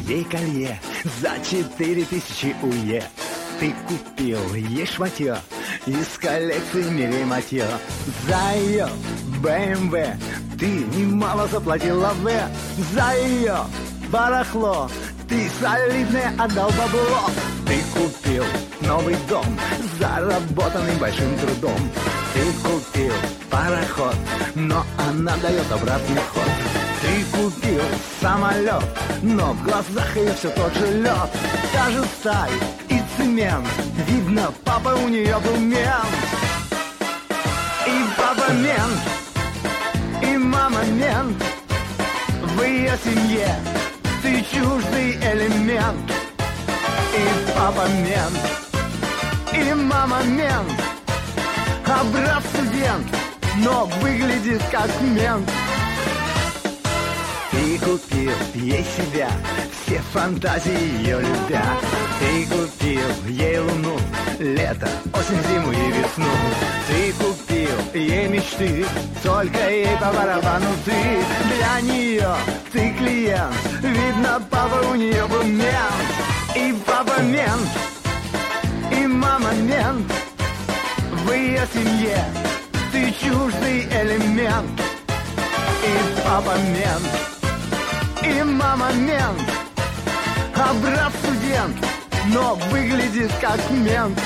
ей колье за 4000 УЕ. Ты купил ей шматье из коллекции Мири Матье. За ее БМВ ты немало заплатила В. За ее барахло ты солидное отдал бабло. Ты купил новый дом, заработанный большим трудом. Ты купил пароход, но она дает обратный ход. Ты купил самолет, но в глазах ее все тот же лед. Та же сталь и цемент, видно, папа у нее был мент. И папа мент, и мама мент. В ее семье ты чуждый элемент. И папа мент, и мама мент. А брат студент, но выглядит как мент. Ты купил ей себя, все фантазии ее любя. Ты купил ей луну, лето, осень, зиму и весну. Ты купил ей мечты, только ей по барабану ты. Для нее ты клиент, видно, папа у нее был мент. И папа мент, и мама мент. В ее семье ты чуждый элемент. И папа мент, и мама мент. А брат студент, но выглядит как мент.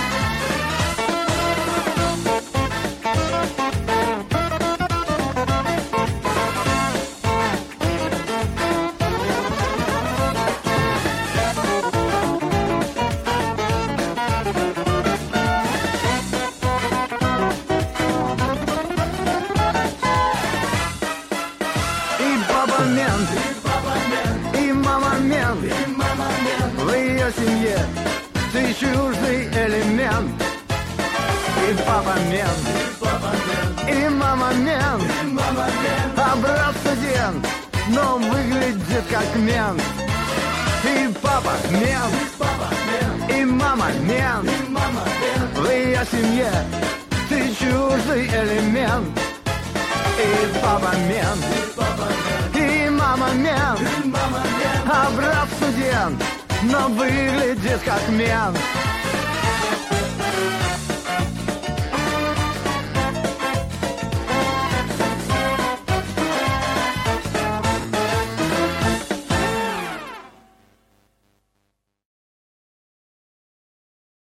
В семье ты чуждый элемент. И папа мент, и мама мент. А брат студент, но выглядит как мент. И папа мент, и мама мент. В ее семье ты чуждый элемент. И папа мент, и мама мент. А брат студент, но выглядит как мент.